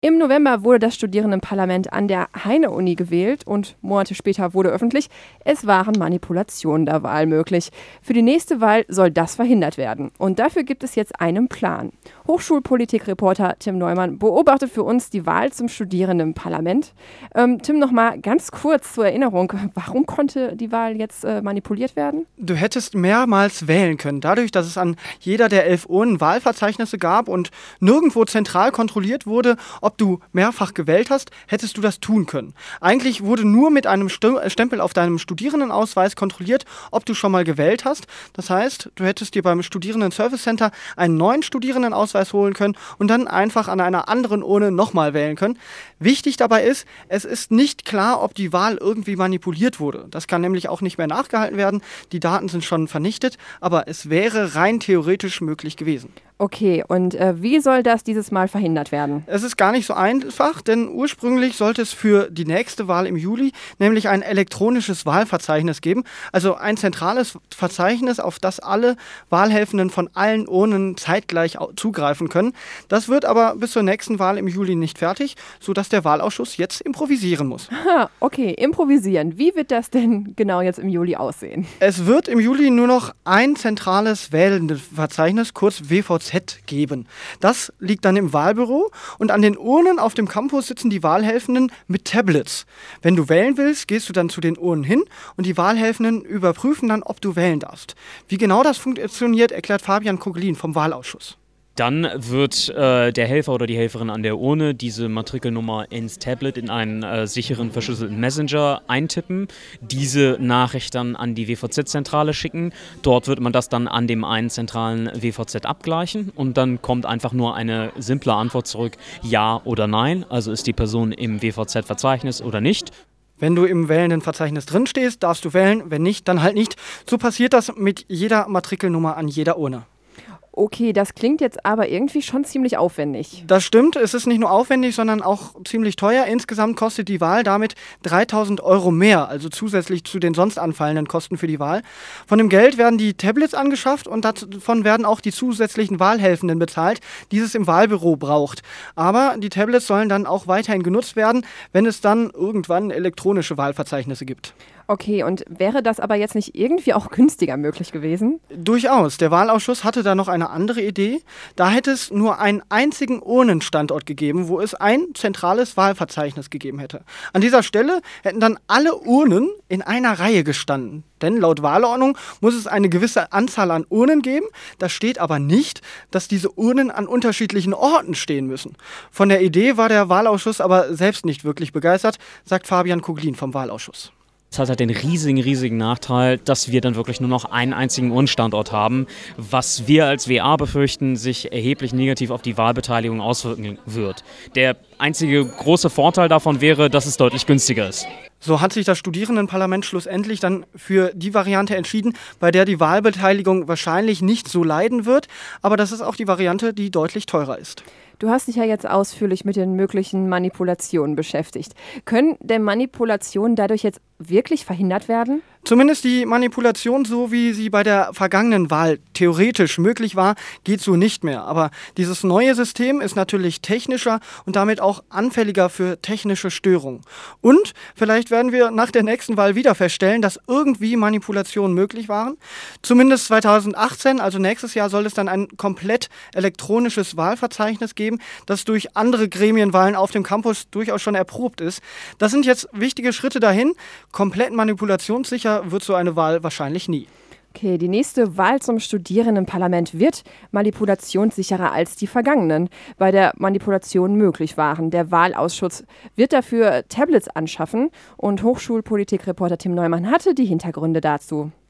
Im November wurde das Studierendenparlament an der Heine-Uni gewählt und Monate später wurde öffentlich, es waren Manipulationen der Wahl möglich. Für die nächste Wahl soll das verhindert werden. Und dafür gibt es jetzt einen Plan. Hochschulpolitik-Reporter Tim Neumann beobachtet für uns die Wahl zum Studierendenparlament. Tim, nochmal ganz kurz zur Erinnerung, warum konnte die Wahl jetzt manipuliert werden? Du hättest mehrmals wählen können. Dadurch, dass es an jeder der 11 Urnen Wahlverzeichnisse gab und nirgendwo zentral kontrolliert wurde, ob du mehrfach gewählt hast, hättest du das tun können. Eigentlich wurde nur mit einem Stempel auf deinem Studierendenausweis kontrolliert, ob du schon mal gewählt hast. Das heißt, du hättest dir beim Studierenden-Service Center einen neuen Studierendenausweis holen können und dann einfach an einer anderen Urne nochmal wählen können. Wichtig dabei ist, es ist nicht klar, ob die Wahl irgendwie manipuliert wurde. Das kann nämlich auch nicht mehr nachgehalten werden. Die Daten sind schon vernichtet, aber es wäre rein theoretisch möglich gewesen. Okay, und wie soll das dieses Mal verhindert werden? Es ist gar nicht so einfach, denn ursprünglich sollte es für die nächste Wahl im Juli nämlich ein elektronisches Wahlverzeichnis geben, also ein zentrales Verzeichnis, auf das alle Wahlhelfenden von allen Urnen zeitgleich zugreifen können. Das wird aber bis zur nächsten Wahl im Juli nicht fertig, sodass der Wahlausschuss jetzt improvisieren muss. Okay, improvisieren. Wie wird das denn genau jetzt im Juli aussehen? Es wird im Juli nur noch ein zentrales Wählendenverzeichnis, kurz WVZ, geben. Das liegt dann im Wahlbüro und an den Urnen auf dem Campus sitzen die Wahlhelfenden mit Tablets. Wenn du wählen willst, gehst du dann zu den Urnen hin und die Wahlhelfenden überprüfen dann, ob du wählen darfst. Wie genau das funktioniert, erklärt Fabian Kogelin vom Wahlausschuss. Dann wird der Helfer oder die Helferin an der Urne diese Matrikelnummer ins Tablet in einen sicheren, verschlüsselten Messenger eintippen, diese Nachricht dann an die WVZ-Zentrale schicken. Dort wird man das dann an dem einen zentralen WVZ abgleichen und dann kommt einfach nur eine simple Antwort zurück, ja oder nein, also ist die Person im WVZ-Verzeichnis oder nicht. Wenn du im wählenden Verzeichnis drin stehst, darfst du wählen, wenn nicht, dann halt nicht. So passiert das mit jeder Matrikelnummer an jeder Urne. Okay, das klingt jetzt aber irgendwie schon ziemlich aufwendig. Das stimmt, es ist nicht nur aufwendig, sondern auch ziemlich teuer. Insgesamt kostet die Wahl damit 3.000 € mehr, also zusätzlich zu den sonst anfallenden Kosten für die Wahl. Von dem Geld werden die Tablets angeschafft und davon werden auch die zusätzlichen Wahlhelfenden bezahlt, die es im Wahlbüro braucht. Aber die Tablets sollen dann auch weiterhin genutzt werden, wenn es dann irgendwann elektronische Wahlverzeichnisse gibt. Okay, und wäre das aber jetzt nicht irgendwie auch günstiger möglich gewesen? Durchaus. Der Wahlausschuss hatte da noch eine andere Idee. Da hätte es nur einen einzigen Urnenstandort gegeben, wo es ein zentrales Wahlverzeichnis gegeben hätte. An dieser Stelle hätten dann alle Urnen in einer Reihe gestanden. Denn laut Wahlordnung muss es eine gewisse Anzahl an Urnen geben. Da steht aber nicht, dass diese Urnen an unterschiedlichen Orten stehen müssen. Von der Idee war der Wahlausschuss aber selbst nicht wirklich begeistert, sagt Fabian Kogelin vom Wahlausschuss. Es hat halt den riesigen Nachteil, dass wir dann wirklich nur noch einen einzigen Urnenstandort haben, was wir als WA befürchten, sich erheblich negativ auf die Wahlbeteiligung auswirken wird. Der einzige große Vorteil davon wäre, dass es deutlich günstiger ist. So hat sich das Studierendenparlament schlussendlich dann für die Variante entschieden, bei der die Wahlbeteiligung wahrscheinlich nicht so leiden wird, aber das ist auch die Variante, die deutlich teurer ist. Du hast dich ja jetzt ausführlich mit den möglichen Manipulationen beschäftigt. Können denn Manipulationen dadurch jetzt wirklich verhindert werden? Zumindest die Manipulation, so wie sie bei der vergangenen Wahl theoretisch möglich war, geht so nicht mehr. Aber dieses neue System ist natürlich technischer und damit auch anfälliger für technische Störungen. Und vielleicht werden wir nach der nächsten Wahl wieder feststellen, dass irgendwie Manipulationen möglich waren. Zumindest 2018, also nächstes Jahr, soll es dann ein komplett elektronisches Wahlverzeichnis geben, das durch andere Gremienwahlen auf dem Campus durchaus schon erprobt ist. Das sind jetzt wichtige Schritte dahin. Komplett manipulationssicher wird so eine Wahl wahrscheinlich nie. Okay, die nächste Wahl zum Studierendenparlament wird manipulationssicherer als die vergangenen, bei der Manipulationen möglich waren. Der Wahlausschuss wird dafür Tablets anschaffen und Hochschulpolitik-Reporter Tim Neumann hatte die Hintergründe dazu.